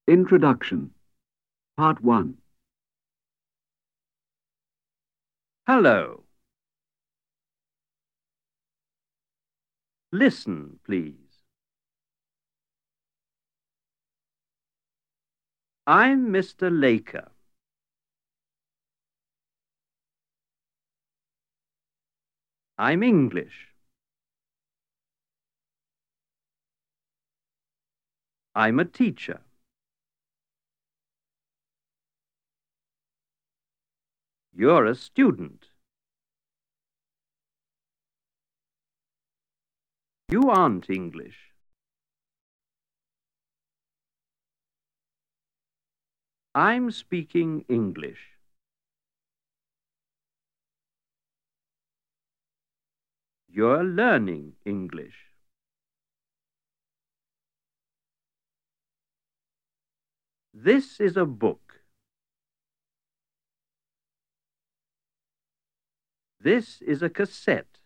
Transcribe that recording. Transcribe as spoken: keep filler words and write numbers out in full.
Introduction, Part one. Hello. Listen, please. I'm Mister Laker. I'm English. I'm a teacher. You're a student. You aren't English. I'm speaking English. You're learning English. This is a book. This is a cassette.